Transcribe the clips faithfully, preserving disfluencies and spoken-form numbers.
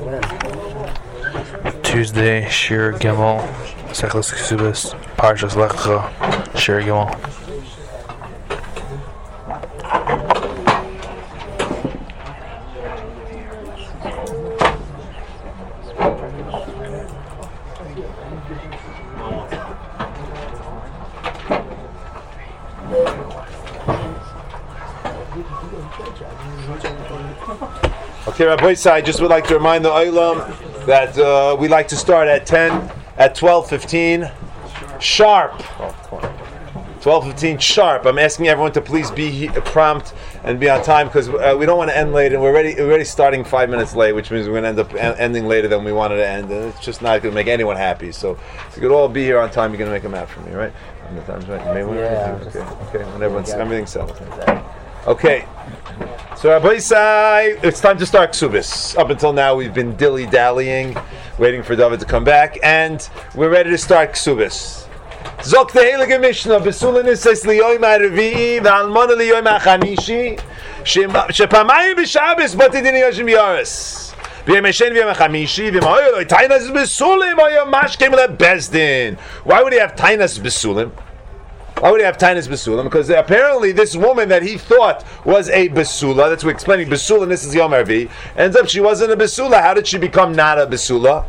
Tuesday, Shir Gimel, Sechles Ksubis, Parshas Lecha, Shir Gimel. Okay, Rabbi Isai, I just would like to remind the Olam that uh, we like to start at ten, at twelve fifteen, sharp. twelve fifteen sharp. I'm asking everyone to please be he- prompt and be on time because uh, we don't want to end late, and we're already we're already starting five minutes late, which means we're going to end up en- ending later than we wanted to end, and it's just not going to make anyone happy. So if you could all be here on time, you're going to make them happy for me, right? And the time's right. You may want to Yeah, okay, okay. When everyone's everything's settled. Okay. So Rabbi Isai, it's time to start Ksubis. Up until now, we've been dilly-dallying, waiting for David to come back, and we're ready to start Ksubis. Zok the Heilige Mishnah, Besulin Isais Liyoim HaRevi'i, V'almona Liyoim HaChamishi, Shepamayim B'Shabbos Batidin Yoshim Yaris. V'yem Hashem V'yem HaChamishi, V'yem Ha'oyeloi, Tainas Besulim, Ha'yom Mashkem LeBezdin. Why would he have Tainas Besulim? Why would he have Tainas Besulim? Because apparently this woman that he thought was a Besula, that's what we're explaining, Besula, and this is Yom Harvi, ends up she wasn't a Besula. How did she become not a Besula?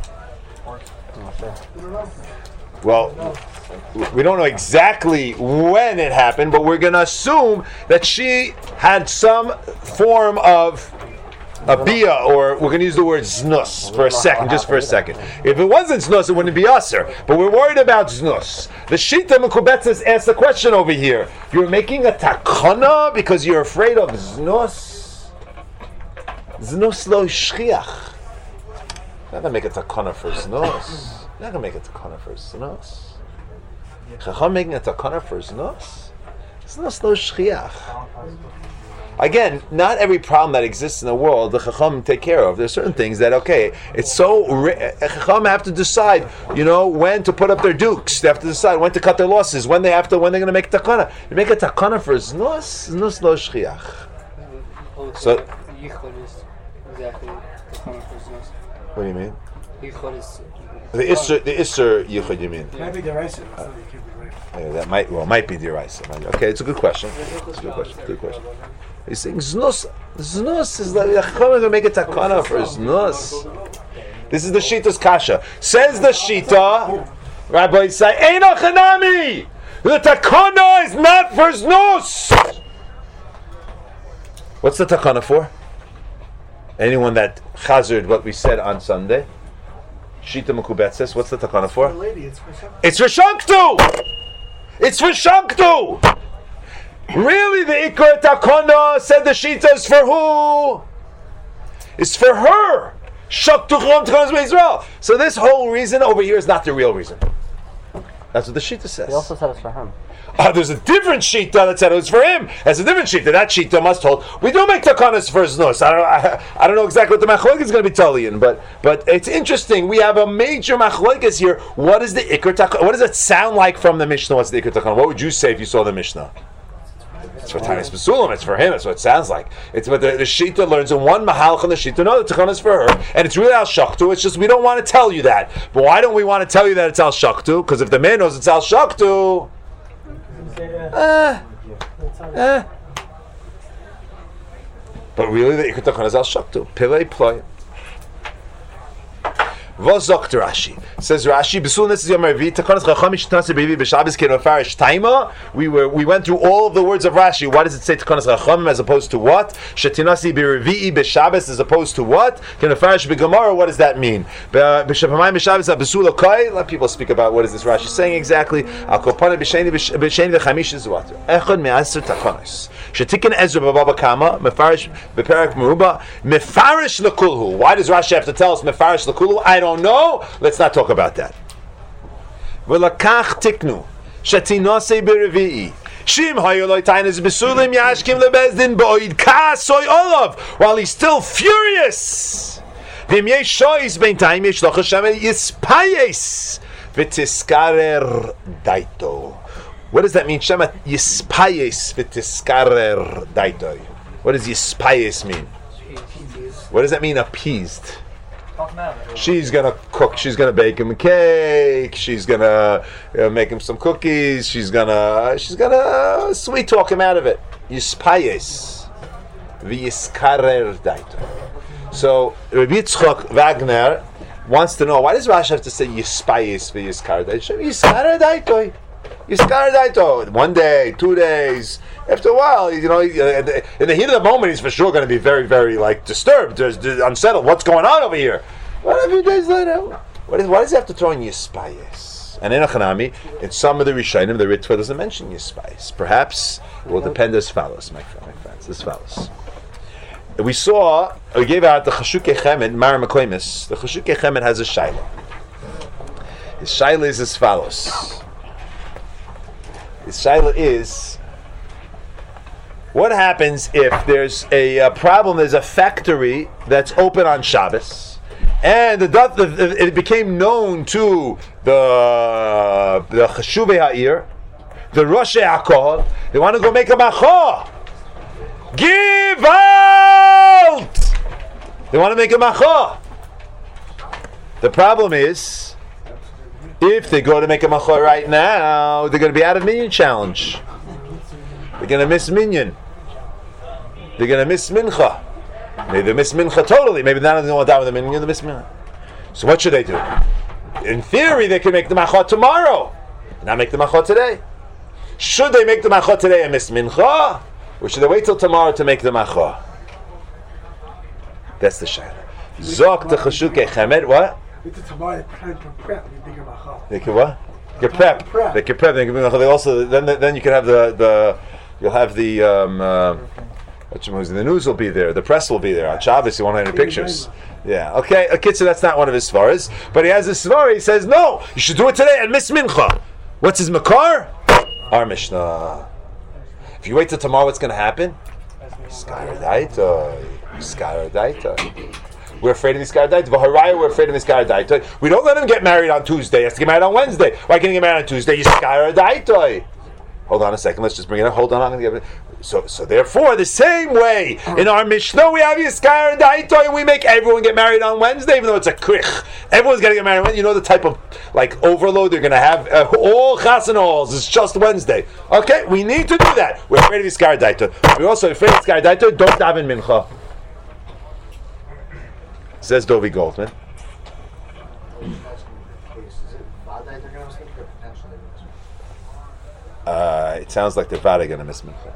Well, we don't know exactly when it happened, but we're going to assume that she had some form of a bia, or we're going to use the word znus for a second, just for a second. If it wasn't znus, it wouldn't be usher. But we're worried about znus. The Shita Mekubetzes asks a question over here. You're making a takana because you're afraid of znus? Znus lo shchiach. Not going to make a takana for znus. Not going to make a takana for znus. Chacham making a takana for znus? Znus lo shchiach. Again, not every problem that exists in the world the Chacham take care of. There's certain things that, okay, it's so... Chacham have to decide, you know, when to put up their dukes. They have to decide when to cut their losses, when they have to, when they're going to make takana. You make a takana for znus, znus lo shchiach. So... Yichud is exactly takana for znus. What do you mean? Yichud is... The Isser, the Isser Yichud, you mean? Maybe the rest of it. Yeah, that might, well, might be deraisa. Okay, it's a good question. It's a good question. Good question. He's saying znus. Znus is like the Chacham going to make a takana for znus. This is the Shita's kasha. Says the Shita, Rabbi say, Eino chanami. The takana is not for znus. What's the takana for? Anyone that chazered what we said on Sunday? Shita Mekubetzes. What's the takana for? It's for shanktu. It's for shanktu. Really, the Ikar Takana said the Shita is for who? It's for her. Shaktu Chum Takanas Israel. So this whole reason over here is not the real reason. That's what the Shita says. He also said it's for him. Uh, there's a different Shita that said it was for him. There's a different Shita. That Shita must hold. We do make Takanas for Znus. I don't, I, I don't know exactly what the Machloek is going to be telling, but but it's interesting. We have a major Machloek here. What is the Ikar Takana? What does it sound like from the Mishnah? What's the Ikar Takana? What would you say if you saw the Mishnah? It's for Tainis Besulim. It's for him. That's what it sounds like. It's what the, the Shita learns in one Mahalch and the Shita. No, the Takana is for her, and it's really Al Shachtu. It's just we don't want to tell you that. But why don't we want to tell you that it's Al Shachtu? Because if the man knows it's Al Shachtu, uh, uh. But really, the Ikar Takana is Al Shachtu. Pilei Ploy. V'zokt Rashi says Rashi Besul Nes Yom Harvi Takanas Chacham Shnase Bevi B'Shabbos Keno Farish Taima. We were we went through all of the words of Rashi. Why does it say Takanas Chacham as opposed to what? Shetinasi B'Revi'i B'Shabbos as opposed to what? Keno Farish B'Gemara. What does that mean? B'Shapamayim B'Shabbos Besul Okai. Let people speak about what is this Rashi saying exactly. Al Kopana B'Sheni B'Sheni V'Chamish is what? Echad Me'aser Takanas. Shetikin Ezra B'Baba Kama Mefarish B'Perak Meruba Mefarish L'Kulhu. Why does Rashi have to tell us Mefarish L'Kulhu? I don't know. Let's not talk about that. V'lakach tiknu shetinasei b'revi'i shim hayoloi tainas besulim yashkim lebezdin ba'oid kasoy olav while he's still furious. V'im yesh shoyis b'intayim yesh loch Hashem yispayes v'tiskarer daito. What does that mean? Shema yispayes v'tiskarer daito. What does yispayes mean? What does that mean? Appeased. She's gonna cook. She's gonna bake him a cake. She's gonna uh, make him some cookies. She's gonna she's gonna uh, sweet talk him out of it. Yispayes, v'yiskarer daito. So Rabbi Yitzchok Wagner wants to know, why does Rashi have to say yispayes v'yiskarer daito? Yiskarer daito. Yiskarer daito. One day, two days. After a while, you know, in the heat of the moment, he's for sure going to be very, very like disturbed, there's, there's unsettled. What's going on over here? What a few days later? What is? Why does he have to throw in yispayes? And in Achanami, in some of the Rishonim, the Ritva doesn't mention yispayes. Perhaps it will depend as follows, my, my friends, as follows. We saw, we gave out the Chashukei Chemed, Mara Mekoimis. The Chashukei Chemed has a shaila. His shaila is as follows. His shaila is, what happens if there's a, a problem, there's a factory that's open on Shabbos, and the, the it became known to the the Cheshuvei Ha'ir, the Roshei HaKol, they want to go make a macho. Give out! They want to make a macho. The problem is, if they go to make a macho right now, they're going to be out of minyan challenge. They're going to miss minyan. They're going to miss mincha. Maybe they miss mincha totally. Maybe none of them want to die with the minyan. They miss mincha. So what should they do? In theory, they can make the macha tomorrow, not make the macha today. Should they make the macha today and miss mincha, or should they wait till tomorrow to make the macha? That's the shayla. Zok the Chashukei Chemed. What? They can what? Get prep. They can prep. They can they also then then you can have the the you'll have the um, uh, the news will be there. The press will be there on Shabbos. You won't have any pictures. Yeah. Okay. Okay. So that's not one of his svaras, but he has a svar. He says no. You should do it today and miss mincha. What's his makar? Our Mishnah. If you wait till tomorrow, what's going to happen? Skaradaita. Skaradaita. We're afraid of this Skaradaita. V'haraya, we're afraid of this Skaradaita. We don't let him get married on Tuesday. He has to get married on Wednesday. Why can't he get married on Tuesday? He's Skaradaita. Hold on a second. Let's just bring it up. Hold on. I'm going to get it. So, so therefore, the same way in our Mishnah, we have Yiskar and Daito, and we make everyone get married on Wednesday, even though it's a krich. Everyone's going to get married on Wednesday. You know the type of like overload they're going to have. Uh, all chas and alls. It's just Wednesday. Okay, we need to do that. We're afraid of Yiskar and Daito. We're also afraid of Yiskar and Daito. Don't daven mincha. Says Dovi Goldman. Uh, it sounds like the Vada going to miss mincha.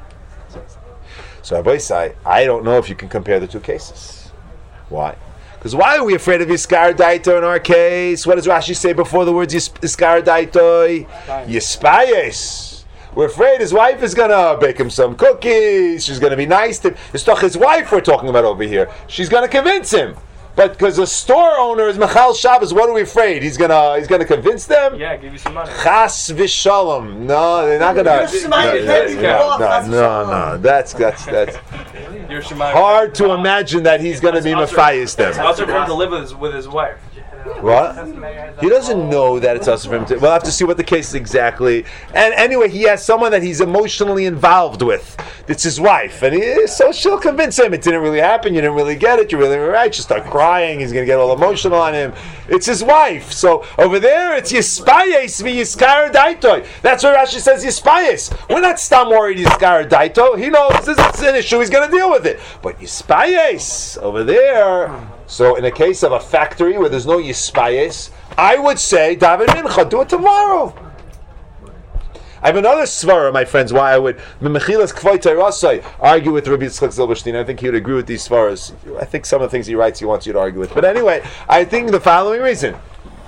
So Rabbi Isai, I don't know if you can compare the two cases. Why? Because why are we afraid of Yiskar Daito in our case? What does Rashi say before the words Yiskar Daito? Yispayes. We're afraid his wife is going to bake him some cookies. She's going to be nice to him. It's toch his wife we're talking about over here. She's going to convince him. But because the store owner is Machal Shabbos, what are we afraid? He's gonna he's gonna convince them? Yeah, give you some money. Chas v'shalom. No, they're not gonna. No, no, no, no. That's that's that's hard to imagine that he's gonna be mafayis them. It's also for him to live with his, with his wife. What? He doesn't know that it's also for him to. We'll have to see what the case is exactly. And anyway, he has someone that he's emotionally involved with. It's his wife, and he, so she'll convince him it didn't really happen. You didn't really get it. You really were right. You start crying. He's going to get all emotional on him. It's his wife. So over there, it's Yispayes v'Yiskar Daito. That's where Rashi says Yispayes. We're not stam worried Yiskar Daito. He knows this is an issue. He's going to deal with it. But Yispayes over there. So in a case of a factory where there's no Yispayes, I would say daven mincha. Do it tomorrow. I have another svara, my friends, why I would Mechilas Kvoy Teirasai argue with Rabbi Yitzchak Zilberstein. I think he would agree with these svaras. I think some of the things he writes he wants you to argue with. But anyway, I think the following reason.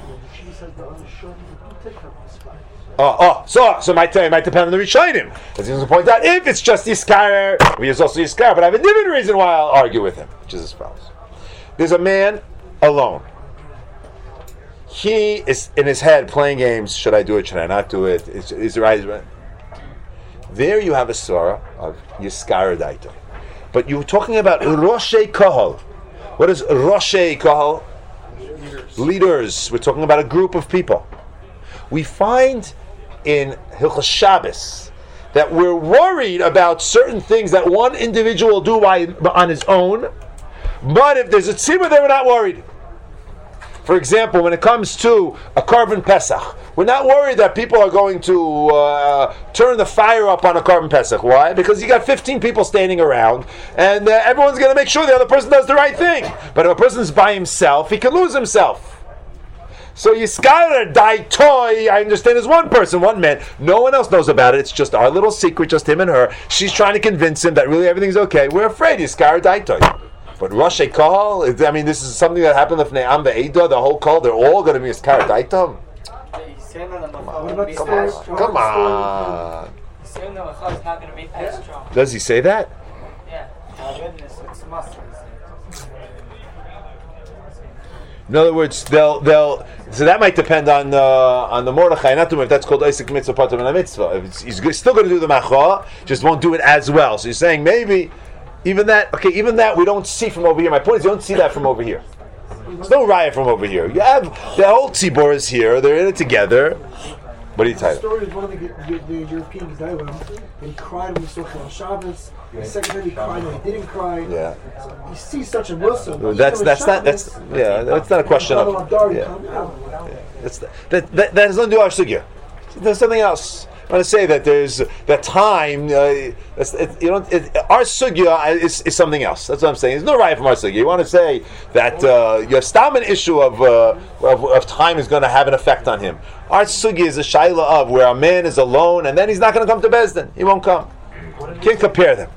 Oh, oh, so so it might, it might depend on the Rishonim. As he doesn't point out, if it's just Yiskar, he is also Yiskar, but I have a different reason why I'll argue with him, which is as follows. There's a man alone. He is in his head playing games. Should I do it? Should I not do it? Is, is there right? There you have a surah of Yiskar Daito. But you're talking about Roshei Kahal. What is Roshei Kahal? Leaders. Leaders. We're talking about a group of people. We find in Hilchos Shabbos that we're worried about certain things that one individual will do on his own. But if there's a tzibur, then we're not worried. For example, when it comes to a Korban Pesach, we're not worried that people are going to uh, turn the fire up on a Korban Pesach. Why? Because you got fifteen people standing around, and uh, everyone's going to make sure the other person does the right thing. But if a person's by himself, he can lose himself. So Yiskar Dai Toy, I understand, is one person, one man. No one else knows about it. It's just our little secret, just him and her. She's trying to convince him that really everything's okay. We're afraid Yiskar Dai Toy. But Rosh Kol, I mean, this is something that happened with Ne'am Ve'edah, the whole Kol, they're all going to be Yiskar Dai Toy. Come on. Come on. Does he say that? Yeah. It's must. In other words, they'll they'll. So that might depend on uh, on the Mordechai. Not to if that's called Isaac Mitzvah part of a mitzvah. If it's, he's good, still going to do the Macha, just won't do it as well. So you're saying maybe even that. Okay, even that we don't see from over here. My point is you don't see that from over here. There's no riot from over here. You have the whole tzibor is here. They're in it together. What do you tell? The story is one of the, the, the European Gedolim. He cried when he saw on Shabbos. The second time he cried when he didn't cry. Yeah. So you see such a Muslim. That's that's not that's yeah. That's not a question of. Yeah. That's that that that has nothing to do with our sugya. There's something else. I want to say that there's that time. Uh, it's, it, you know, it, our sugya is, is something else. That's what I'm saying. There's no right from our sugya. You want to say that uh, you have stam an issue of, uh, of of time is going to have an effect on him. Our sugya is a shaila of where a man is alone and then he's not going to come to Beis Din. He won't come. Can't compare them.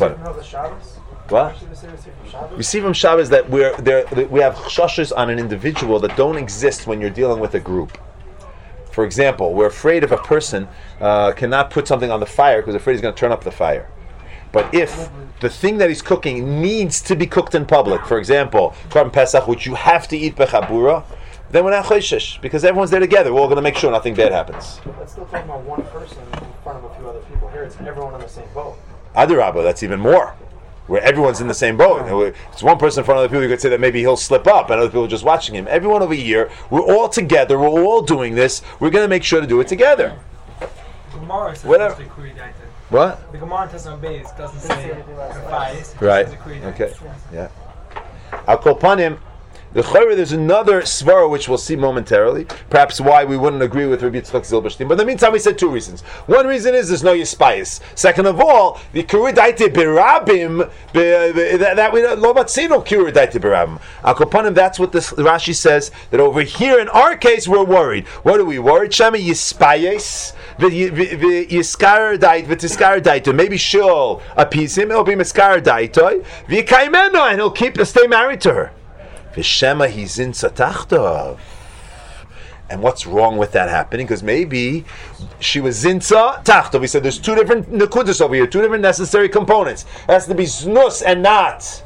What? We see from Shabbos that we're there. We have chashas on an individual that don't exist when you're dealing with a group. For example, we're afraid if a person uh, cannot put something on the fire because they're afraid he's going to turn up the fire. But if the thing that he's cooking needs to be cooked in public, for example, Korban Pesach, which you have to eat bechabura, then we're not choishish because everyone's there together. We're all going to make sure nothing bad happens. That's still talking about one person in front of a few other people. Here, it's everyone on the same boat. Adarabba, that's even more. Where everyone's in the same boat. If it's one person in front of other people, you could say that maybe he'll slip up and other people are just watching him. Everyone over here, we're all together, we're all doing this, we're going to make sure to do it together. The Gemara says Whatever. it's decreed, I think. What? The Gemara in Tesson Beis doesn't say kafais. Right. Okay. Yeah. I'll call upon him. The Chayre, there's another svara which we'll see momentarily. Perhaps why we wouldn't agree with Rabbi Yitzchak Zilberstein. But in the meantime, we said two reasons. One reason is there's no yispayis. Second of all, the kuridaite berabim that we don't lo matzino kuridaite berabim. Al kopanim, that's what this Rashi says. That over here in our case, we're worried. What are we worried? Shema yispayis. V'yiskar dait v'tiskar daito. Maybe she'll appease him. It'll be miskar daito. V'yikaimeno, and he'll keep stay married to her. V'shema hizinsa tachtov. And what's wrong with that happening? Because maybe she was zinsa tachtov. We said there's two different nekudas over here, two different necessary components. It has to be znus and not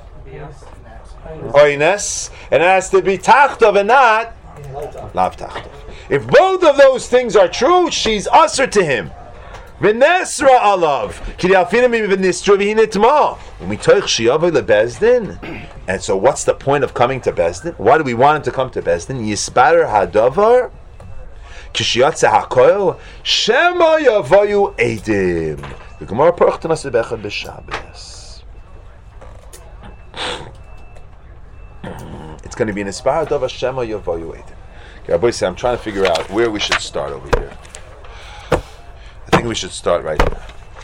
oines, and it has to be tachtov and not lav tachtov. If both of those things are true, she's usher to him. V'nesra alav k'di'alfinim v'nistra v'hinitma. When we toich shi'avay leBeis Din. And so, what's the point of coming to Beis Din? Why do we want him to come to Beis Din? Yisparer hadavar k'shiyatze hakoil shema yavayu edim. The Gemara parachtan us bechad b'Shabbos. It's going to be an Yisparer hadavar shema yavayu edim. Okay, Rabbi say, I'm trying to figure out where we should start over here. I think we should start right here.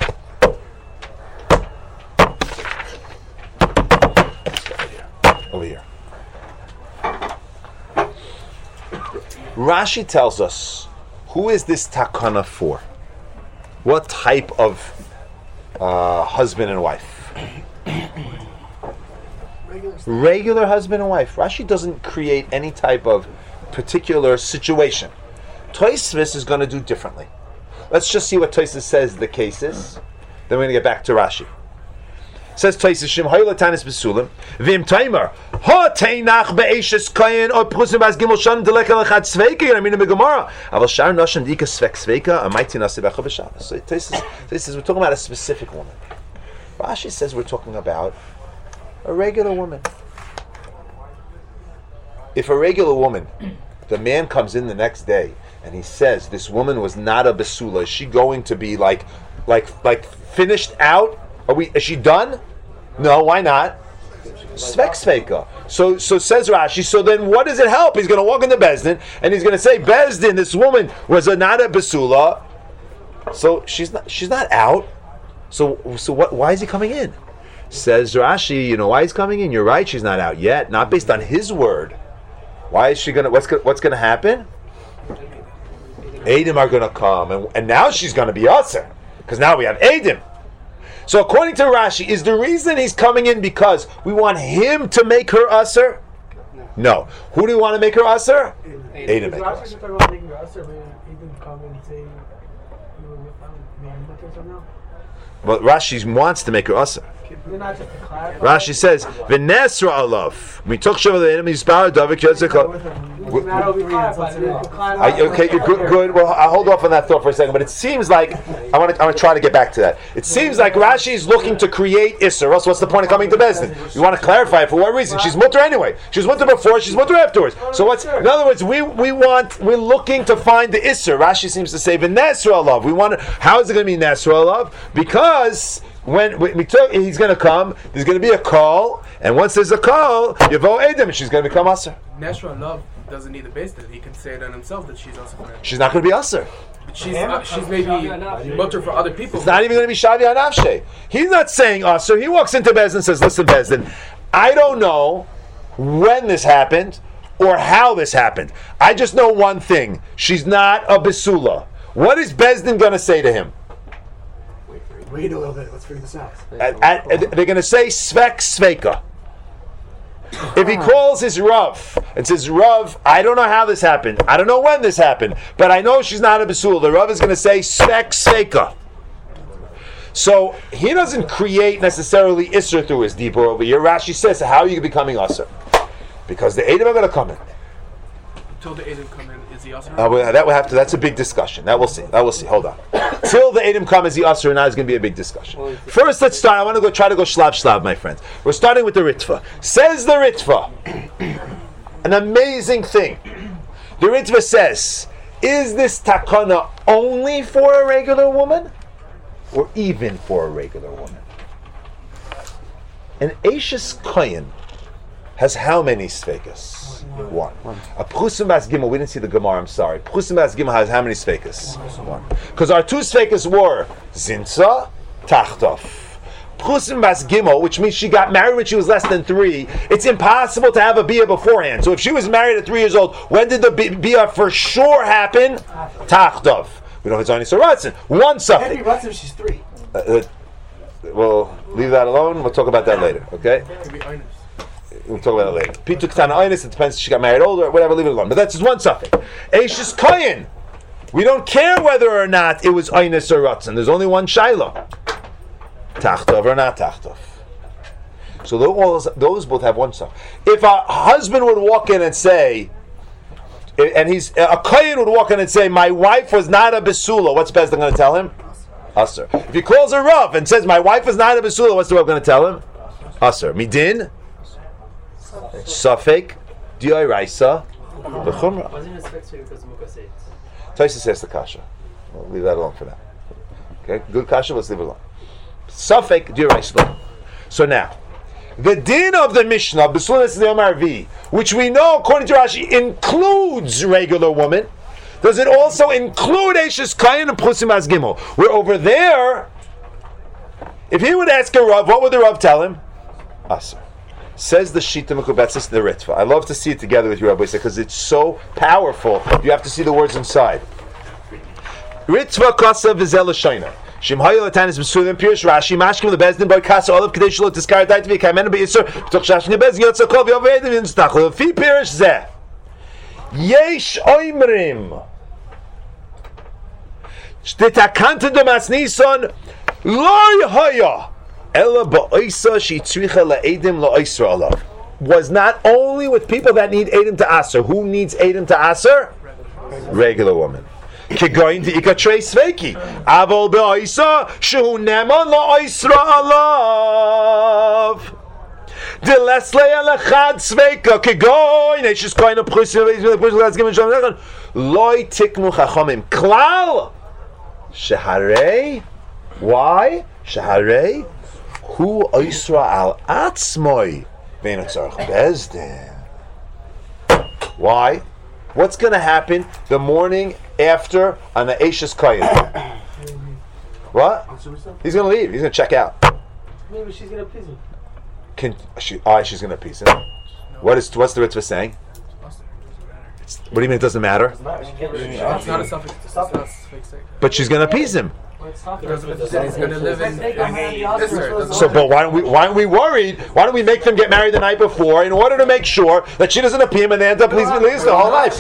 Over here. Rashi tells us, who is this takana for? What type of uh, husband and wife? Regular, Regular husband and wife. Rashi doesn't create any type of particular situation. Tosfos is going to do differently. Let's just see what Tosfos says the case is. Then we're going to get back to Rashi. Says Tosfos, Shem Hayla Tanis Besulim, Vim Taimer, Ha Teinach Be'eshes Kayin, or Pchusim Bas Gimel Shan, Deleka Lechad Sveika, I mean in the Gemara, Aval Shar Nosham Dika Svek Sveika, Amaiti Nasibecha B'Shabbos. So Tosfos says we're talking about a specific woman. Rashi says we're talking about a regular woman. If a regular woman, the man comes in the next day and he says this woman was not a besula, is she going to be like, like, like finished out? Are we? Is she done? No, why not? Svek sveika. So, so says Rashi. So then, what does it help? He's going to walk into Bezdin and he's going to say, Bezdin, this woman was a not a besula, so she's not she's not out. So, so what? Why is he coming in? Says Rashi, you know why he's coming in? You're right. She's not out yet. Not based on his word. Why is she gonna? What's go, what's going to happen? Edom are going to come, and, and now she's going to be usher because now we have Edom. So according to Rashi, is the reason he's coming in because we want him to make her usher? No. Who do we want to make her usher? Edom make her usher. But Rashi wants to make her usher. Rashi says, "V'nesra alav." We took Shavuot the enemy spar David Yosef. Okay, you're good. Good. Well, I'll hold off on that thought for a second. But it seems like I want to. I want to try to get back to that. It seems like Rashi is looking to create Isser. Else, what's the point of coming to Bezdin? You want to clarify for what reason? She's mutter anyway. She was mutter before. She's mutter afterwards. So what's? In other words, we we want. We're looking to find the Isser. Rashi seems to say v'nesra alav. We want. To, how is it going to be nesra alav? Because when we, we took, he's going to come. There's going to be a call, and once there's a call, Yavo Edom, she's going to become Aser. Nesra love doesn't need the base that he can say it on himself that she's also. She's not going to be Aser. But she's uh, she's maybe mutter for other people. It's not even going to be Shavi Anavshe. He's not saying Aser. He walks into Bezdin and says, "Listen, Bezdin, I don't know when this happened or how this happened. I just know one thing: she's not a Besula. What is Bezdin going to say to him?" Wait a little bit. Let's figure this out. At, at, at, they're going to say Svek Sveka. If he calls his Rav and says, Rav, I don't know how this happened. I don't know when this happened, but I know she's not a Besul. The Rav is going to say Svek Sveka. So he doesn't create necessarily Isser through his Dibur over here. Rashi says, how are you becoming Isser? Because the Edom are going to come in. Until the Edom come in, is he Isser? Uh, well, that will have to. That's a big discussion. That we'll see. That we'll see. Hold on. Till the Edom come, is he Isser or not? Is going to be a big discussion. First, let's start. I want to go try to go shlav shlav, my friends. We're starting with the Ritva. Says the Ritva, an amazing thing. The Ritva says, is this takana only for a regular woman, or even for a regular woman? An Eishes Kohen has how many sfekas? One. One. A Pchusim Bas Gimel, we didn't see the Gemara, I'm sorry. Pchusim Bas Gimel has how many sfekas? One. Because our two sfekas were Zinsa, Tachtov. Pchusim Bas Gimel, which means she got married when she was less than three, it's impossible to have a Bia beforehand. So if she was married at three years old, when did the Bia for sure happen? Tachtov. We know if it's only Saratzen. One suffix. Every she's three. Uh, uh, we'll leave that alone. We'll talk about that later, okay? We'll talk about that later. Pitu Ketana Einus, it depends if she got married older, whatever, leave it alone. But that's just one suffix. Eishes Kohen. We don't care whether or not it was Einus or Ratzon. There's only one Shiloh. Tachtov or not Tachtov. So those, those both have one suffix. If a husband would walk in and say, and he's a Kohen would walk in and say, my wife was not a Besula, what's Bezdin going to tell him? Aser. If he calls a Rav and says, my wife is not a Besula, what's the Rav going to tell him? Aser. Midin? Safek, Diyai Raisa, the Chumrah. Taisa says the Kasha. We'll leave that alone for now. Okay, good Kasha, let's leave it alone. Safek, Diyai Raisa. So now, the din of the Mishnah, Besulas the Omar V, which we know, according to Rashi, includes regular woman. Does it also include Eishes Kayin and Pchusim Bas Gimel? We're over there. If he would ask a Rav, what would the Rav tell him? Aser. Says the Shita Mekubetzis the Ritva. I love to see it together with you, Rabbi, because it's so powerful. You have to see the words inside. Ritva Kasa Vizel Shaina. Shimhaya Latanis Besulim Pirish Rashi Mashkim the Bezdin Boy Kasa Olav Kadesh Lo Tiskar Dait Vi Kamen Be Isur Tok Shashni Bez Yotza Kol Yov Edim Instachlo Fi Pirish Zeh Yesh Oimrim Shtitakanta Damas Nison Loi Haya Ella Ba'isa Shitzricha La'edim La'isra Alav was not only with people that need Edim to Aser. Who needs Edim to Aser? Regular woman. Kigoin to Ikatrei Sveki. Avol Ba'isa Shehu Neman La'isra Alav. De Lesley Alachad Sveka. Kigoin Eishes Koin of Pchusim Loi Tikmu Chachamim. Klal Sheharei. Why? Sheharei Hu Isra al Atzmoi Ve'ena tzarich bezdin. Why? What's going to happen the morning after on the Eishes Kayin? What? He's going to leave. He's going to check out. Maybe she's gonna piss him. Can she? Oh, she's going to piss him. What is? What's the Ritva saying? It's, what do you mean it doesn't matter? It's not a suffix. It's not a suffix. But she's going to appease him. Because he's going to live in Isser. So, but why don't we? Why aren't we worried? Why don't we make them get married the night before in order to make sure that she doesn't appear and they end up pleasing Lisa the whole life?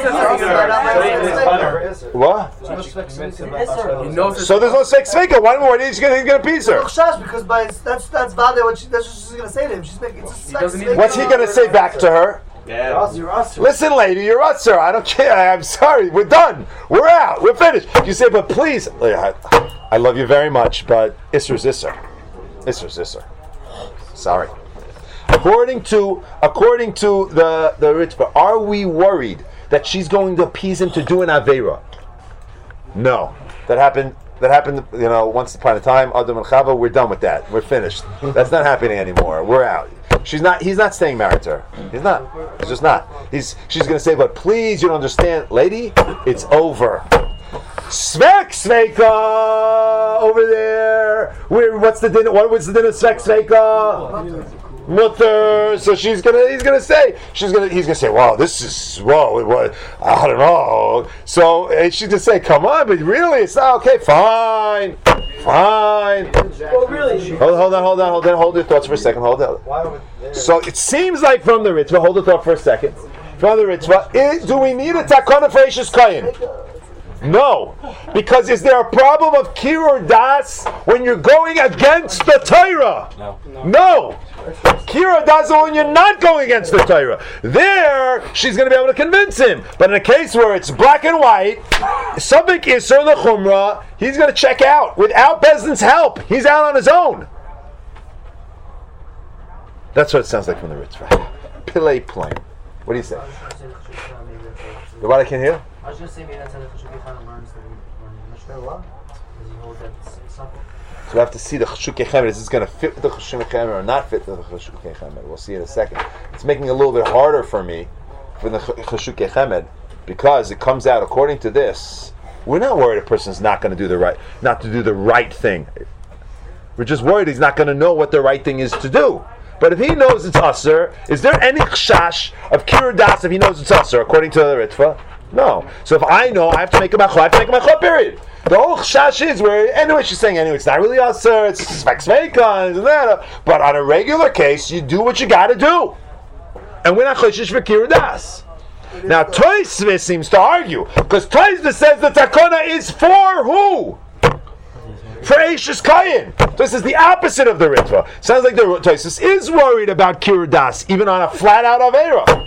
What? He knows So there's no sex fake. Why don't we worry? He's going to appease her. Because by that's that's valid. What she, that's what she's gonna say to him. She's making. It's a sex thing. What's he going to say back to her? Yeah. Listen, lady, you're us, sir. I don't care. I'm sorry. We're done. We're out. We're finished. You say, but please, I, I love you very much, but Isser's Isser. Isser's Isser. Sorry. According to according to the the Ritva, are we worried that she's going to appease him to do an Aveira? No. That happened. That happened. You know, once upon a time, Adam and Chava. We're done with that. We're finished. That's not happening anymore. We're out. She's not. He's not staying married to her. He's not. He's just not. He's. She's going to say, "But please, you don't understand, lady. It's over." Svek Sveka over there. Where? What's the dinner? What was the dinner? Svek Sveka. Mutter. So she's gonna. He's gonna say. She's gonna. He's gonna say, "Wow, this is whoa. What? I don't know." So and she just say, "Come on, but really, it's not okay. Fine, fine." Well, really. Hold, hold on, hold on, hold on. Hold your thoughts for a second. Hold on. So it seems like from the Ritva. Hold the thought for a second. From the Ritva, is, do we need a takana for Eishes Kayin? No, because is there a problem of kirur das when you're going against the Torah? No. No. Kirur das when you're not going against the Torah. There, she's going to be able to convince him. But in a case where it's black and white, Sabik Isser L'Chumra, he's going to check out without Bezdin's help. He's out on his own. That's what it sounds like from the Ritva. Pillay plain. What do you say? The what I can hear? I was just saying maybe that's how the Chashukei kind of learns the Mishnah well, because he holds that it's something. So we have to see the Chashukei Chemed. Is this going to fit with the Chashukei Chemed or not fit with the Chashukei Chemed? We'll see in a second. It's making it a little bit harder for me for the Chashukei Chemed because it comes out according to this. We're not worried a person's not going to do the right, not to do the right thing. We're just worried he's not going to know what the right thing is to do. But if he knows it's Asr, is there any chashash of kirur das if he knows it's Asr according to the Ritva? No. So if I know I have to make a machla, I have to make a machla, period. The whole chash is where, anyway, she's saying, anyway, it's not really Asr, it's svek sveka, but on a regular case, you do what you got to do. And we're not choshish for kirur das. Now, Tosfos seems to argue, because Tosfos says the takana is for who? For Eishes Kayin. This is the opposite of the Ritva. Sounds like the Tosfos is worried about kirur das, even on a flat-out Aveira.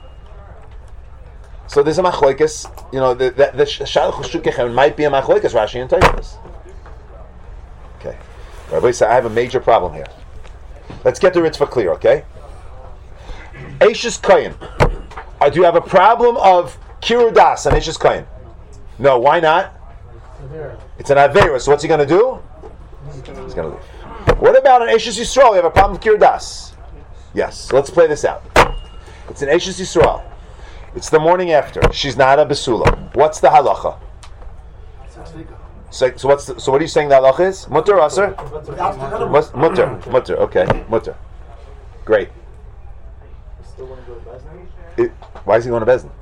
So there's a machlokes, you know, the the, the Shal Chashukei Chemed might be a machlokes, Rashi and Tosfos. Okay. Rabbi said, I have a major problem here. Let's get the Ritva clear, okay? Eishes Kayin. Uh, do you have a problem of kirur das on Eishes Kayin? No, why not? It's an Aveira, so what's he going to do? He's going to leave. What about an Eishes Yisrael? We have a problem with kirur das. Yes, so let's play this out. It's an Eishes Yisrael. It's the morning after. She's not a besula. What's the halacha? So, so what's the, so what are you saying the halacha is? Mutter or aser? Mutter. Mutter. Okay. Mutter. Great. It, why is he going to Bezdin?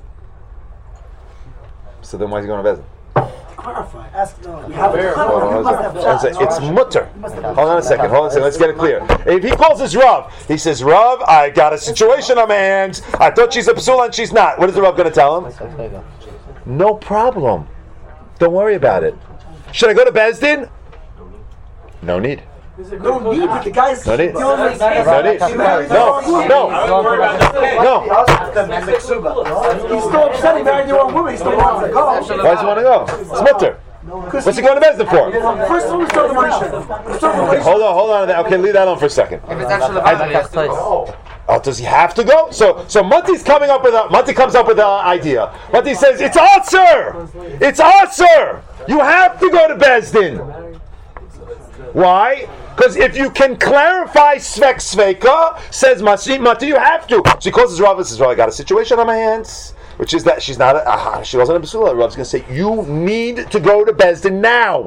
So then why is he going to Bezdin? Clarify. Ask. No, you have to, it's mutter. Hold on a second. Hold on a second. Let's get it clear. If he calls his Rav, he says, Rav, I got a situation on my hands. I thought she's a psula and she's not. What is the Rav going to tell him? No problem. Don't worry about it. Should I go to Bezdin? No need. No need, but the guy's no need. No need. No need. No. No. No. He's still upset. He married the wrong woman. He still wants to go. Why does he want to go? It's mutter. What's he going to Bezdin for? First of all, we start the money. Okay, hold on, hold on. Okay, leave that on for a second. If it's actually the he has to go. Oh, does he have to go? So, so Mati's coming up with a Mati comes up with an idea. Mati says, "It's Asr. It's Asr. You have to go to Bezdin." Why? Because if you can clarify svek sveika, says Mati, Mati, you have to. So he calls his Rav and says, well, I got a situation on my hands, which is that she's not a, uh, she wasn't a Basula. Rav's going to say, you need to go to Bezdin now.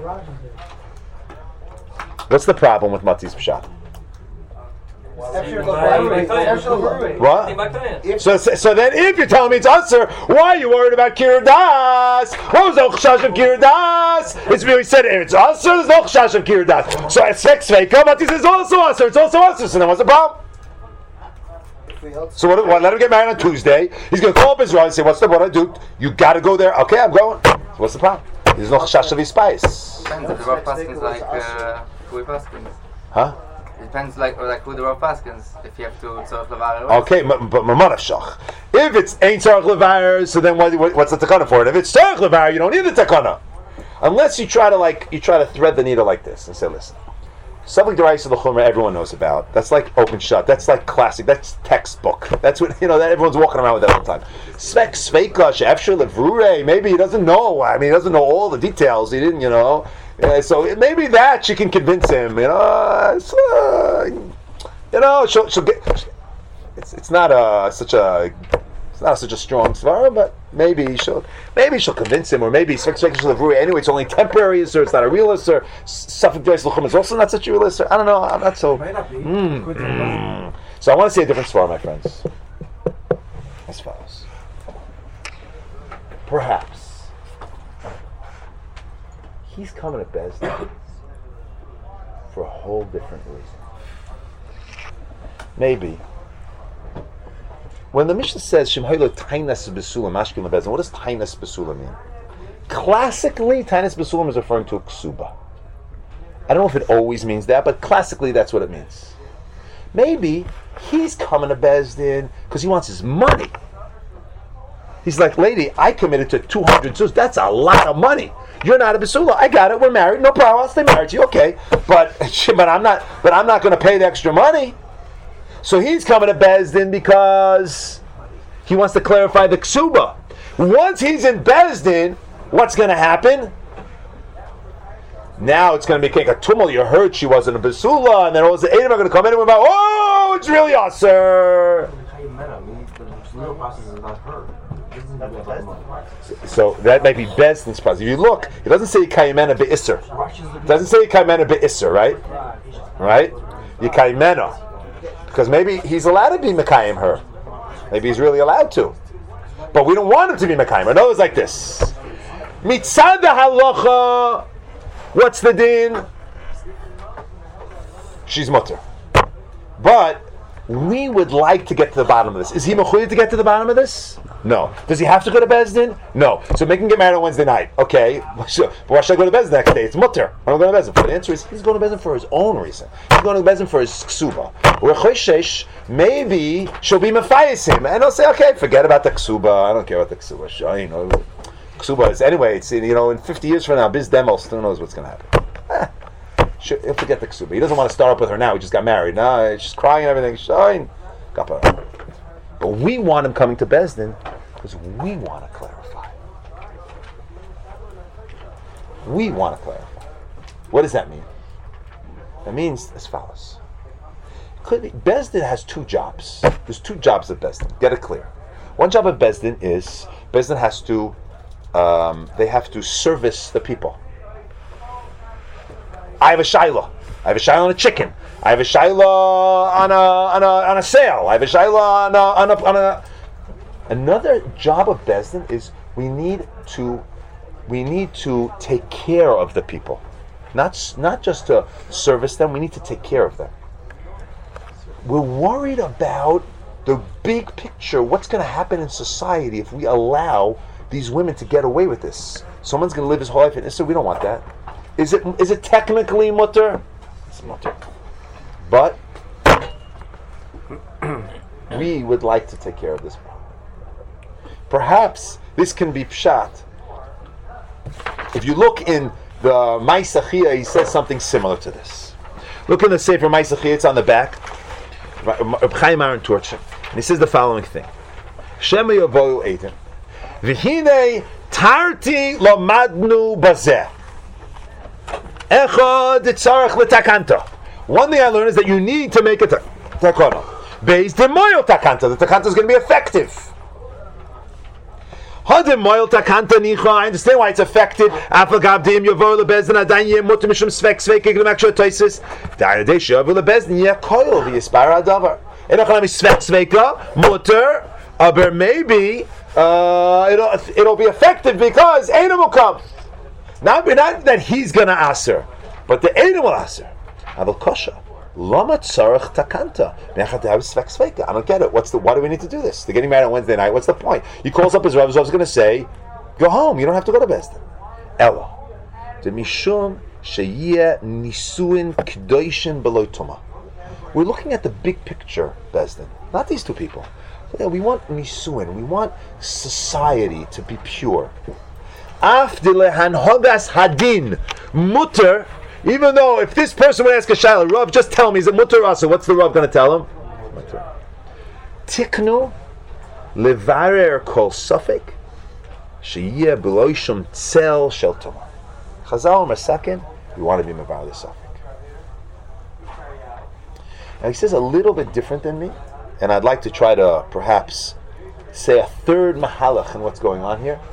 What's the problem with Mati's Pshat? What? So, so then, if you're telling me it's Usher, why are you worried about Kir Das? What was the Chashash of Kir Das? It's really said if it's Usher, there's no Chashash of Kir Das. So it's Sex Fake, but this is also Usher, it's also Usher, so then what's the problem? So what, what, let him get married on Tuesday. He's going to call up his Rav and say, what's the, what I do? You got to go there. Okay, I'm going. So what's the problem? There's no Chashash of his spice. Depends if the Rav Paskins like uh, Kui Paskins. Huh? Depends, like, or like who the Rav Paskins, if you have to tzorach levar. Okay, but mamana shach. If it's ain't tzorach levar, so then what, what, what's the takana for it? If it's tzorach levar, you don't need the takana, unless you try to like you try to thread the needle like this and say, listen, something deraisa the chumrah everyone knows about. That's like open shut. That's like classic. That's textbook. That's what you know. That everyone's walking around with that all the time. Svek sveika she'efshir levrure. Maybe he doesn't know. I mean, he doesn't know all the details. He didn't, you know. Yeah, so maybe that she can convince him, you know. It's, uh, you know, she'll, she'll get. It's it's not a such a it's not such a strong svara, but maybe she'll maybe she'll convince him, or maybe anyway. It's only temporary, so it's not a real Isser. Safek Drais L'chum is also not such a real Isser. I don't know. I'm not so. Mm, mm. So I want to say a different svara, my friends. As follows. Perhaps. He's coming to Bezdin for a whole different reason. Maybe. When the Mishnah says Shemhaylo Tainas Besula Mashkin LeBezdin, what does Tainas Besula mean? Classically, Tainas Besula is referring to a ksuba. I don't know if it always means that, but classically that's what it means. Maybe he's coming to Bezdin because he wants his money. He's like, lady, I committed to two hundred zuz. That's a lot of money. You're not a basula. I got it. We're married. No problem. I'll stay married to you. Okay, but but I'm not. But I'm not going to pay the extra money. So he's coming to Bezdin because he wants to clarify the ksuba. Once he's in Bezdin, what's going to happen? Now it's going to be a tumult. You heard she wasn't a basula, and then all the Edom are going to come in and we're about, oh, it's really Aser. So that might be Bezdin's problem. If you look, it doesn't say Yikaymena be'isser. It doesn't say Yikaymena be'isser, right? Right? Yikaymena. Because maybe he's allowed to be Mekayim her. Maybe he's really allowed to. But we don't want him to be Mekayim her. No, it's like this. Mitzad halacha, what's the din? She's mutter. But we would like to get to the bottom of this. Is he mechuyev to get to the bottom of this? No. Does he have to go to Bezdin? No. So make him get married on Wednesday night. Okay. So, why should I go to Bezdin the next day? It's mutter. I'm going to Bezdin. But the answer is he's going to Bezdin for his own reason. He's going to Bezdin for his ksuba. Where choshesh, maybe she'll be mefayis him, and he'll say, okay, forget about the ksuba. I don't care about the ksuba. You know, ksuba is anyway. It's you know, in fifty years from now, biz demos still knows what's going to happen. Eh. He'll forget the ksuba. He doesn't want to start up with her now. He just got married. No, she's crying and everything. Shine. But we want him coming to Bezdin because we want to clarify. We want to clarify. What does that mean? That means as follows. Clearly, Bezdin has two jobs. There's two jobs at Bezdin. Get it clear. One job at Bezdin is Bezdin has to um, they have to service the people. I have a shiloh. I have a shiloh on a chicken. I have a shiloh on a on a on a sale. I have a shiloh on a on a on a. Another job of Bezdin is we need to we need to take care of the people, not not just to service them. We need to take care of them. We're worried about the big picture. What's going to happen in society if we allow these women to get away with this? Someone's going to live his whole life in Issa. We don't want that. Is it is it technically mutter? It's mutter. But we would like to take care of this problem. Perhaps this can be pshat. If you look in the Maisachia, he says something similar to this. Look in the Sefer Maisachia, it's on the back. Chaim Aaron Turchin. And he says the following thing. Shema Yavoyu Eidim. V'hinei tarti lamadnu bazeh. Echad tzarech l'takanta. One thing I learned is that you need to make a ta- takana. Based in moil takanta, the takanta is going to be effective. Hadim moil takanta nicha. I understand why it's affected. Afagavdim yavor lebezdin adanye mutar mishum svek svek iglam aksha toisis. Da'adei shavu lebezdin yakoil v'yispar adavar. Enachanami svek sveka mutar. Aber maybe uh, it'll it'll be effective because Adam will come. Not, not that he's going to answer, but the Adam will answer. Aval kosha. Lama tzarech takanta. I don't get it. What's the? Why do we need to do this? They're getting married on Wednesday night. What's the point? He calls up his Rav. His Rav's going to say, "Go home. You don't have to go to Bezdin." Ella, de mishum sheyeh nisuin k'doishin beloy tuma. We're looking at the big picture, Bezdin, not these two people. Yeah, we want nisuin. We want society to be pure. Afdile hanhogas hadin mutter. Even though if this person would ask a shayla, Rav, just tell me, is it mutter or asa? What's the Rav going to tell him? Mutter. Tiknu levarer kol safek sheyeh beloy shum tzel shel tuma. Chazal Masakin, we want to be mevarer the safek. Now he says a little bit different than me, and I'd like to try to perhaps say a third mahalach in what's going on here.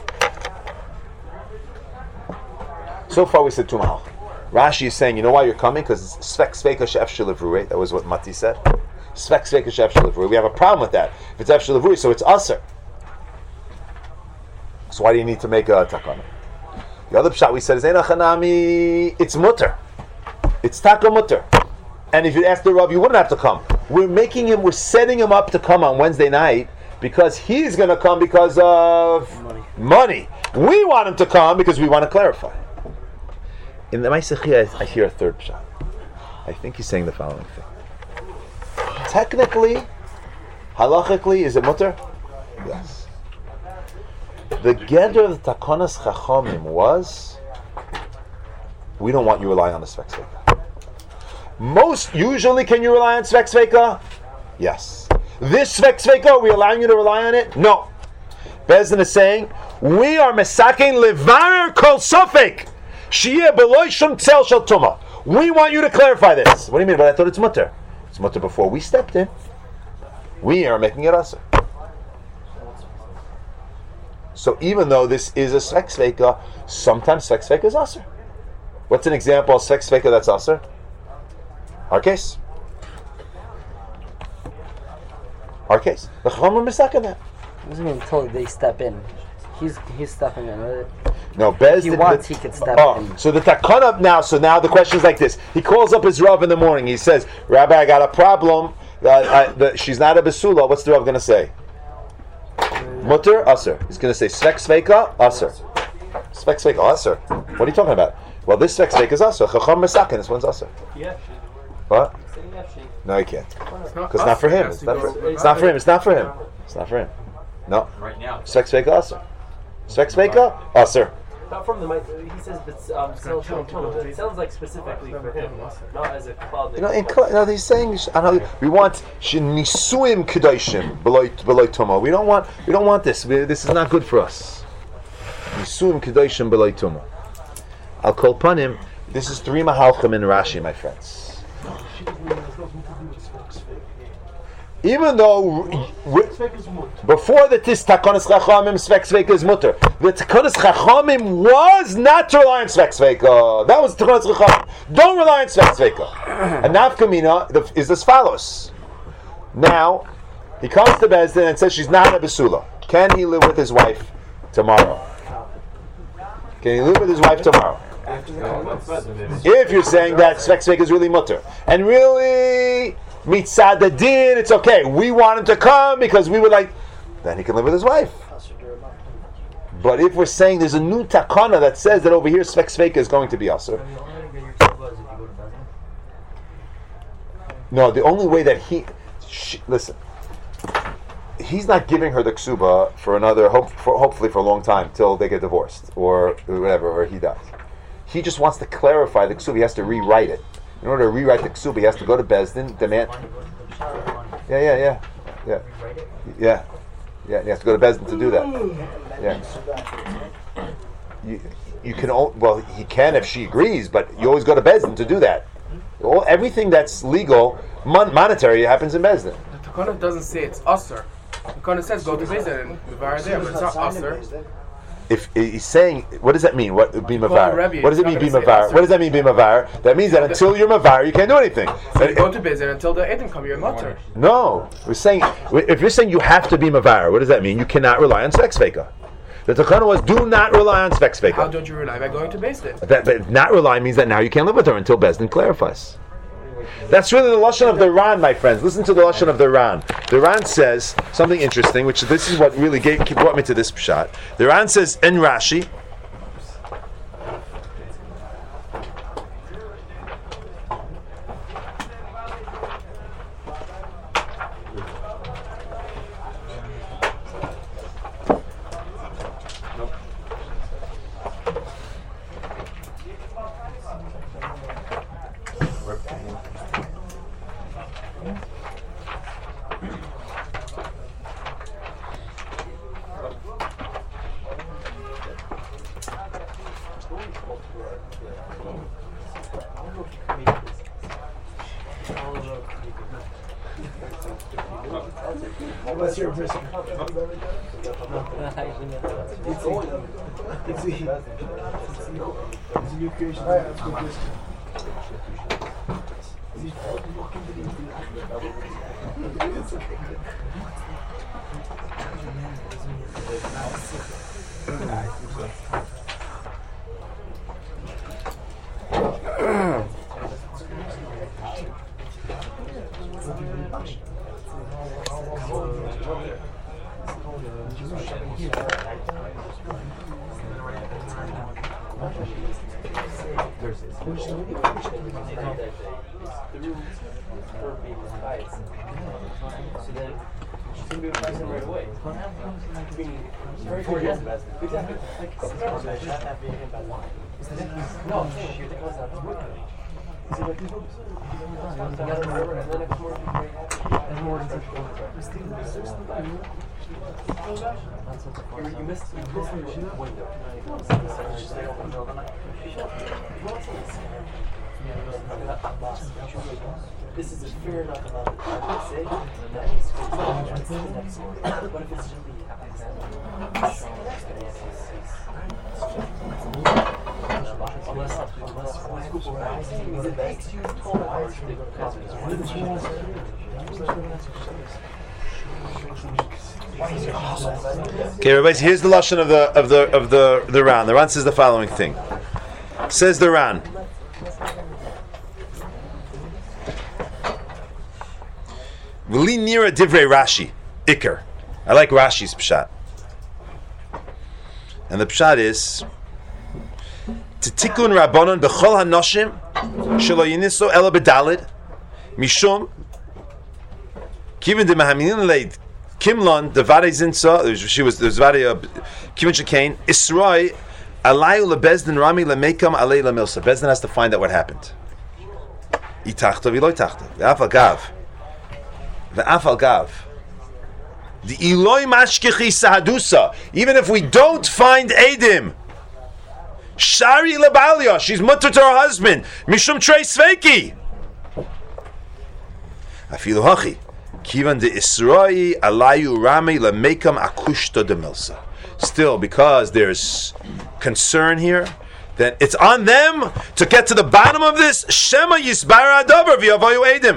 So far we said two mahalach. Rashi is saying, you know why you're coming? Because svek sveka shef shalivru. That was what Mati said. Svek sveka shef shalivru. We have a problem with that. If it's ef shalivru, so it's aser. So why do you need to make a takana? The other pshat we said is einachanami. It's mutter. It's taka mutter. And if you ask the Rav, you wouldn't have to come. We're making him. We're setting him up to come on Wednesday night because he's going to come because of money. money. We want him to come because we want to clarify. In the Ma'aseh, I hear a third pshat. I think he's saying the following thing. Technically, halachically, is it mutter? Yes. The gather of the Takonas Chachamim was, we don't want you to rely on the Svek Sveka. Most, usually, can you rely on Svek Sveka? Yes. This Svek Sveka, are we allowing you to rely on it? No. Bezdin is saying, we are mesakein levarer kol safek. Shiyeh beloy shum tzel shel tuma. We want you to clarify this. What do you mean? But I thought it's mutter. It's mutter before we stepped in. We are making it aser. So even though this is a svek sveka, sometimes svek sveka is aser. What's an example of svek sveka that's aser? Our case. Our case. The Chachamim is stuck in that. It doesn't mean totally they step in. He's he's stepping in, right? No, Bez. If he wants, the, he can step oh, in. So the takana now. So now the question is like this: he calls up his Rav in the morning. He says, "Rabbi, I got a problem. Uh, I, the, she's not a besula. What's the Rav going to say? Mutter, aser. He's going to say svek sveka, aser. Svek sveka, aser. What are you talking about? Well, this svek sveka is aser. Chacham mesakin. This one's aser. Yeah. What? No, he can't. Because it's not for him. It's not for, it's not for him. It's not for him. It's not for him. No. Right now. Svek sveka, aser. Svek sveka, aser. Not from the mic. He says, but um, sell shel tuma. It sounds like specifically for him, not as a cloud. You know, in, you know, he's saying I know, we want nisuim kedoshim below below tuma. We don't want we don't want this. We, this is not good for us. Nisuim kedoshim below tuma. I'll call upon him. This is three mahalchim in Rashi, my friends. Even though before the tis takonis chachamim svek sveka is mutter, the takonis chachamim was not to rely on svek sveka. That was takonis chachamim. Don't rely on svek sveka. And nafkamina is as follows. Now he comes to Bezdin and says she's not a besula. Can he live with his wife tomorrow? Can he live with his wife tomorrow? If you're saying that svek sveka is really mutter and really mitzad the din, it's okay. We want him to come because we would like. Then he can live with his wife. But if we're saying there's a new takana that says that over here svek sveka is going to be aser. No, the only way that he she, listen, he's not giving her the ksuba for another hope for hopefully for a long time till they get divorced or whatever, or he dies. He just wants to clarify the ksuba. He has to rewrite it. In order to rewrite the ksuba, he has to go to Bezdin, demand. Yeah, yeah, yeah, yeah, yeah, yeah. He has to go to Bezdin to do that. Yeah. you, you can. o- Well, he can if she agrees, but you always go to Bezdin to do that. All everything that's legal, mon- monetary, happens in Bezdin. The Takana doesn't say it's usher. The Takana says go to Bezdin and Mevar there, but it's not usher. If he's saying, what does that mean? What be Well, mavar? Rebbe, What does it it's mean not be gonna say mavar? asr. What does that mean be mavar? That means that until you're mavar, you can't do anything. So you go to Bezdin until the Edom come, you're mutter. No, we're saying if you're saying you have to be mavar, what does that mean? You cannot rely on svek The takana was do not rely on svek How don't you rely by going to Bezdin? That, but not rely means that now you can't live with her until Bezdin clarifies. That's really the lashon of the Ran, my friends. Listen to the lashon of the Ran. The Ran says something interesting, which this is what really gave, brought me to this pshat. The Ran says in Rashi. What's your brisket? It's a, it's a, it's a new creation. It's a good brisket. It's okay. You missed you missed the window. This is a fair enough amount of time to say that is the next one. What if it's unless unless because it makes you total hours to go to Okay, everybody. Here's the lashon of the of the of the the Ran. The Ran says the following thing. Says the Ran. V'li nira divrei Rashi Iker. I like Rashi's pshat, and the pshat is Titikun Rabbanon b'chol hanoshim shelo yiniso ela bedalid mishum kiven de mahaminin leid kimlon devare zinsa. She was there's vare kiven shekain Israel alayu lebezdin rami lemekam alei lemilsa. Bezdin has to find out what happened. Itachta v'lo itachta ve'afal gav ve'afal gav the Eloi mashkechi sahadusa. Even if we don't find Edim, Shari lebalia, she's mutter to her husband. Mishum trei sveki. Afilu hachi. Kivan de Israel alayu rami lemekam akushta de milsa. Still, because there's concern here, then it's on them to get to the bottom of this. Shema yisbar adavar v'yavayu Edim.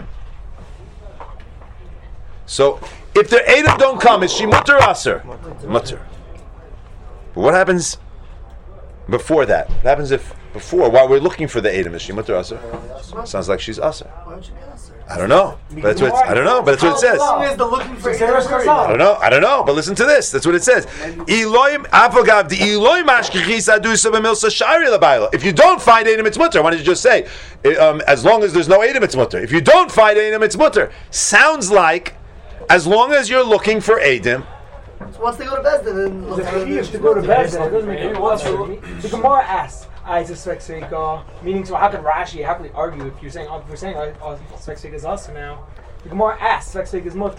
So, if the Edom don't come, is she mutter or aser? Mutter. But what happens before that? What happens if before, while we're looking for the Edom, is she mutter or aser? Sounds like she's aser. I don't know. But that's what it's, I don't know. But that's what it says. How long is the looking for I I don't know. I don't know. But listen to this. That's what it says. Elohim afagav the Elohim ashkichis adusa b'milsa shari labayla. If you don't find Edom, it's mutter. Why don't you just say, um, as long as there's no Edom, it's mutter. If you don't find Edom, it's mutter. Sounds like as long as you're looking for Edom. So once they go to Bezdin, then look The for key is to go to bed. It doesn't make any sense. The Gemara asks, "I suspect Sveika," meaning, so how can Rashi happily argue if you're saying if we're saying I suspect Sveika is us now? The Gemara asks, "Suspect Sveika is mutter."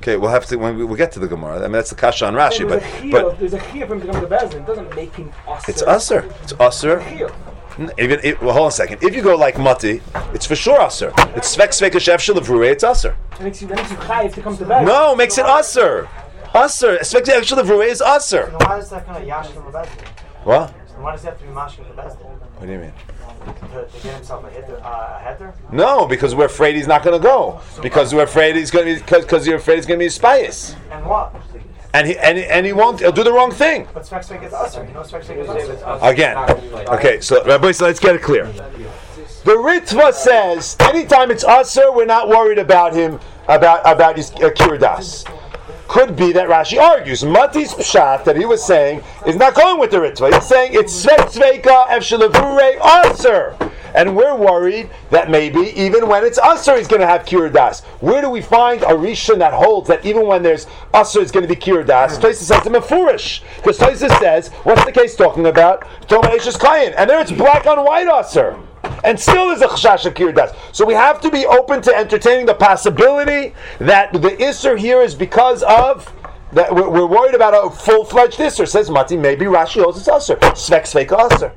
Okay, we'll have to when we we'll get to the Gemara. I mean, that's the kasha on Rashi, but There's a but chiyuv- there's a chiyuv for him to come to Bezdin. It doesn't make him usher. it's usher. It's usher. Chiyuv. N- Even it, well, hold on a second. If you go like Mati, it's for sure usher. It's svek sveka shef shalevure. It's usher. It makes you, that makes you chayiv to come to Bezdin. No, it makes it usher. Usher. Svek sveka shalevure is usher. So why is that kind of yash from the Bezdin? What? So why does he have to be mashkin the Bezdin? What do you mean? To, to get himself a hitter, uh, a header? No, because we're afraid he's not going to go. Because we're afraid he's going to be because because you're afraid he's going to be a spias. And what? And he and, he- and he won't. He'll do the wrong thing. But Svek Svek is usher. You know Svek Svek is usher. Again. Okay, so Rabbi, so let's get it clear. The Ritva says anytime it's usher, we're not worried about him about about his uh, kirdas. Could be that Rashi argues Mati's pshat that he was saying is not going with the Ritva. He's saying it's svek sveka efshelavure usher. And we're worried that maybe even when it's usher, he's going to have kirdas. Where do we find a rishon that holds that even when there's usher, it's going to be kirdas? Tosfos says to mefurish, because Tosfos says, what's the case talking about? Talking about Eishes Kayin, and there it's black on white usher. And still there's a chashash of kirdas. So we have to be open to entertaining the possibility that the isser here is because of that we're, we're worried about a full-fledged isser. Says Mati, maybe Rashi holds it's usher. Svek sveka usher.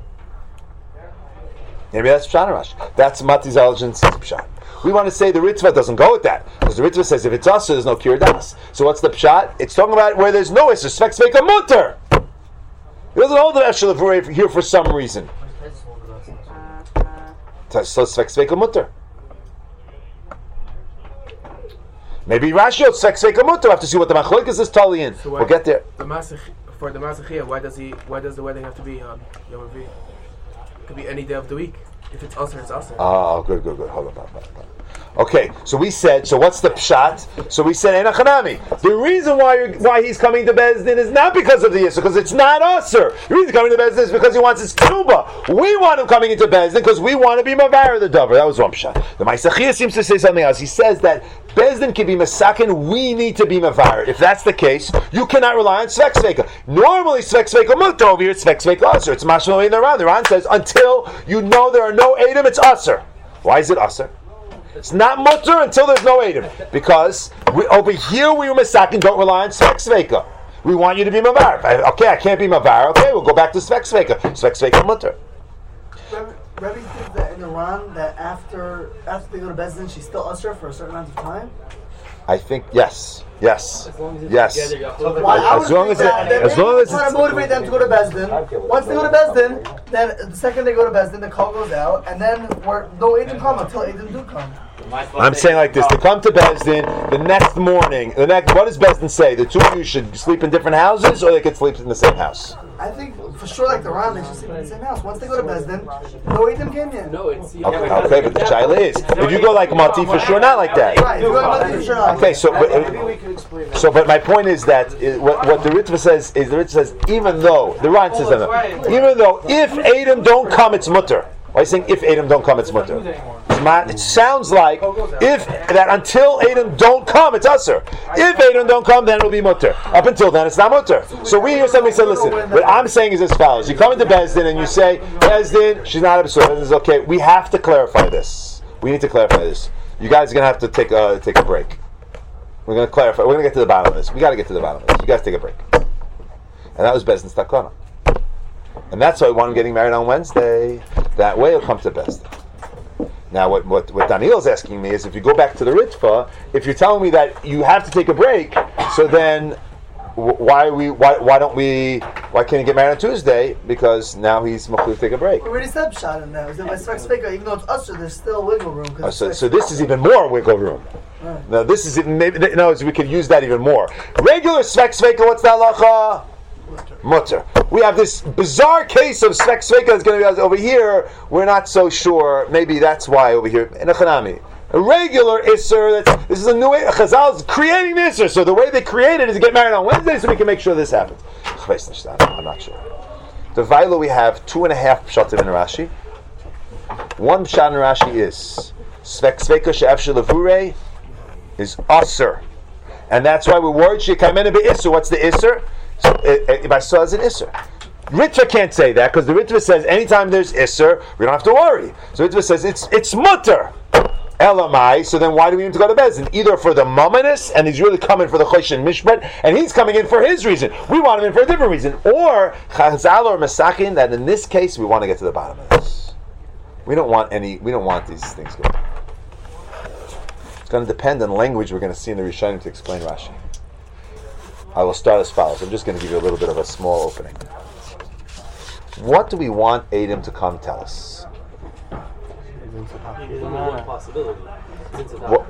Maybe that's Pshat and Rashi. That's Mati's elegance Pshat. We want to say the Ritva doesn't go with that. Because the Ritva says if it's usher, there's no kirdas. So what's the Pshat? It's talking about where there's no isser. Svek sveka mutter. He doesn't hold the Eshel of here for some reason. So svek sveka mutter. Maybe Rashi holds svek sveka mutter. We have to see what the Machlokes is telling in. So We'll get there. The Masach, for the Masachia, why does he? Why does the wedding have to be on Yom Revi? It could be any day of the week. If it's usher, it's usher. Oh, good, good, good. Hold on, hold on, hold on. Okay, so we said, so what's the pshat? So we said, Enochanami. The reason why you're, why he's coming to Bezdin is not because of the Yisur, because it's not usher. The reason he's coming to Bezdin is because he wants his Ksuba. We want him coming into Bezdin because we want to be Mavar the Dover. That was one pshat. The Maisachia seems to say something else. He says that Bezdin can be Masakin, we need to be Mavar. If that's the case, you cannot rely on Svek Sveka. Normally, Svek Sveka Mutta over here, it's Svek Sveka Usher. It's Mashma in the Ran. The Ran says, until you know there are no Edom, it's Usher. Why is it Usher? It's not mutter until there's no Edom. Because we, over here we were Masakin, don't rely on Svek Sveka. We want you to be Mavar. I, okay, I can't be Mavar. Okay, we'll go back to Svek Sveka. Svek Sveka mutter. Rebbe thinks that in Iran, that after after they go to Bezdin, she's still usher for a certain amount of time. I think yes, yes, yes. Well, I would As long think as it, that, that as long as trying it's, to motivate them to go to Bezdin. Once they go to Bezdin, then the second they go to Bezdin, the call goes out, and then we're, no Aiden come until Aiden do come. I'm saying like this: to come to Bezdin the next morning. The next, what does Bezdin say? The two of you should sleep in different houses, or they could sleep in the same house. I think for sure, like the Ran, they should sleep in the same house. Once they go to Bezdin, no Aiden came in. No, it's Okay, okay, but the shaila is: if you go like Mati, for sure not like that. Right, if you go to Bezdin, for sure not. Okay, so but, so but my point is that uh, what, what the Ritva says is the Ritva says even though the Ran says that even though if Adam don't come, it's mutter. Why are you saying if Adam don't come, it's mutter? It sounds like if that until Adam don't come, it's usher. If Adam don't come, then it'll be mutter. Up until then, it's not mutter. So we hear somebody say, listen, what I'm saying is as follows: you come into Bezdin and you say, Bezdin, she's not absurd. Bezdin is okay. We have to clarify this. We need to clarify this. You guys are gonna have to take a take a break. We're gonna clarify. We're gonna get to the bottom of this. We got to get to the bottom of this. You guys take a break. And that was Bezdin's takana. And that's why we want him getting married on Wednesday. That way he'll come to Bezdin. Now, what, what what Daniel's asking me is, if you go back to the Ritva, if you're telling me that you have to take a break, so then why are we why why don't we why can't he get married on Tuesday? Because now he's machul to take a break. We already said shot in there. By Svek Sveka, even though it's usher, there's still wiggle room. Oh, so, so this is even more wiggle room. Right. Now this is even, maybe in other words, we could use that even more. Regular Svek Sveka, what's the halacha? Mutter. We have this bizarre case of Svek Sveka that's going to be over here. We're not so sure. Maybe that's why over here in a Chanami. A regular Isser, that's, this is a new way. Chazal's creating the Isser. So the way they create it is to get married on Wednesday so we can make sure this happens. I'm not sure. The Vaila, we have two and a half pshatim in Rashi. One pshat in Rashi is Svek Sveka she'ef she'levure is Asr. And that's why we're worried she'kaimena be'Isser. What's the Isser? So, if I saw as an Isser. Ritva can't say that because the Ritva says anytime there's Isser, we don't have to worry. So Ritva says it's it's mutter. Elamai, so then why do we need to go to Bezdin? Either for the Mominus, and he's really coming for the Choshen Mishpat, and he's coming in for his reason. We want him in for a different reason. Or Chazal or Masakin, that in this case we want to get to the bottom of this. We don't want any, we don't want these things going. It's going to depend on the language we're going to see in the Rishonim to explain Rashi. I will start as follows. I'm just going to give you a little bit of a small opening. What do we want Adam to come tell us? One possibility. What?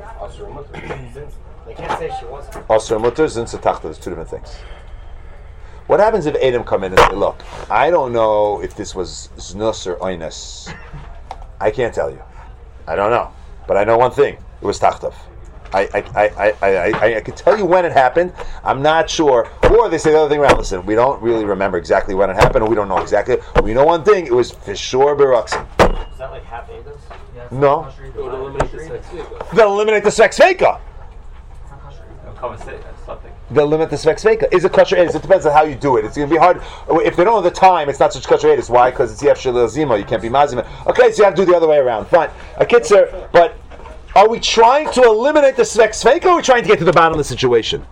They can't say she wants to. Asur Mutter, Zin Satachta, there's two different things. What happens if Adam come in and say, look, I don't know if this was Znus or Oinus. I can't tell you. I don't know. But I know one thing. It was Tachtav. I I, I, I, I, I I can tell you when it happened. I'm not sure. Or they say the other thing around. Listen, we don't really remember exactly when it happened, or we don't know exactly. We know one thing. It was for sure Beruxim. Is that like half Adams? No. It would eliminate the sex vehicle. They'll eliminate the Svex Veka. Something. They'll limit the Svex Veka. Is it kosher edus? It depends on how you do it. It's going to be hard. If they don't have the time, it's not such kosher edus. Why? Because it's Yef Shalil Zimo. You can't be Mazima. Okay, so you have to do the other way around. Fine. A kitzer, but are we trying to eliminate the Svex Veka, or are we trying to get to the bottom of the situation?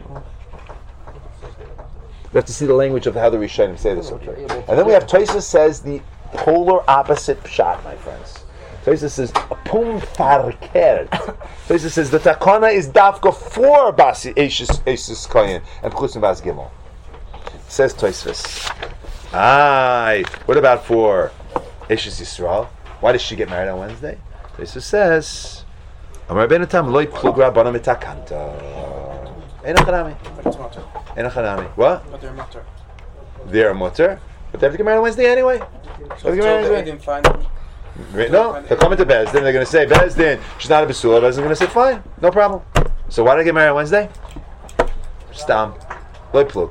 We have to see the language of how the Rishonim say this. Okay. And then we have Tosfos says the polar opposite pshat, my friends. Tosfos says pum farker. Tosfos says the takana is dafka for basi eishis koyin and pchusim bas gimel. Says Tosfos. Aye. What about for eishis Yisrael? Why does she get married on Wednesday? Tosfos says Amar ben Tam loy plugra bana mitakanta. Enachanami. Enachanami. What? But they're mutter. They're mutter, but they have to get married on Wednesday anyway. So They have to get married on they Wednesday. didn't find them. Right, no, they're coming to Bezdin. They're going to say Bezdin. She's not a Besula. Bezdin's going to say fine, no problem. So why did I get married on Wednesday? Stam, loy plug.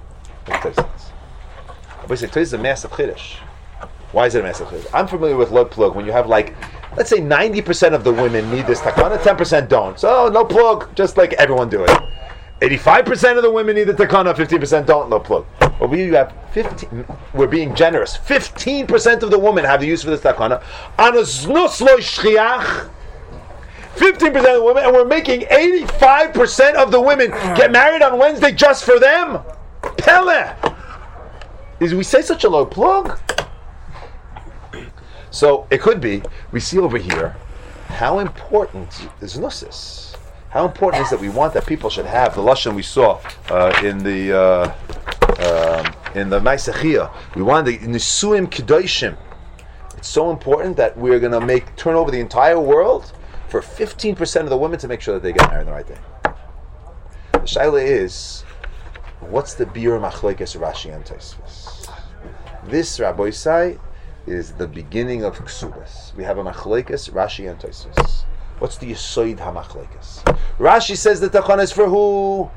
Basically, this is a massive chiddush. Why is it a massive chiddush? I'm familiar with loy plug when you have like, let's say ninety percent of the women need this takana, ten percent don't. So no plug, just like everyone do it. eighty-five percent of the women need the takana, fifteen percent don't, no plug. But we have fifteen, we're being generous. fifteen percent of the women have the use for this takana. On a znus lo shchiach, fifteen percent of the women, and we're making eighty-five percent of the women get married on Wednesday just for them? Pele! Is we say such a low plug? So it could be, we see over here, how important is nusis? How important is that we want that people should have the lashon we saw uh, in the uh, um, in the Maisachia. We want the nisuim kedoshim. It's so important that we're going to make turn over the entire world for fifteen percent of the women to make sure that they get married on the right day. The shaila is, what's the bir machlekes Rashi and Tosfos? This, Rabbi Isai, is the beginning of Ksubas. We have a machlekes Rashi and Tosfos. What's the Yisoid HaMachlekes? Rashi says the takana is for who?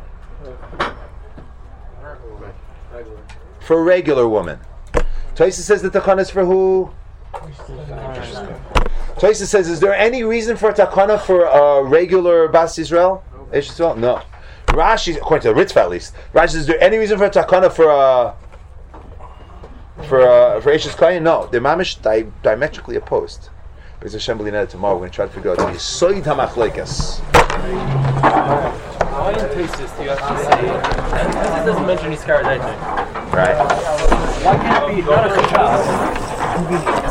For a regular woman. Tosfos says the takana is for who? Tosfos says, is there any reason for a takana for a regular Bas Yisrael? Eish Yisrael? No. Rashi, according to the Ritva at least, Rashi says, is there any reason for a takana for a for a for Eish Yisrael? No. They're mamish di- diametrically opposed. Because Hashem B'linah tomorrow, we're going to try to figure out the Yisoid HaMachlekes. Why in Tosfos do you have to say, Tosfos doesn't mention Yiskar Daitay. Right. Why can't it be not a chachas?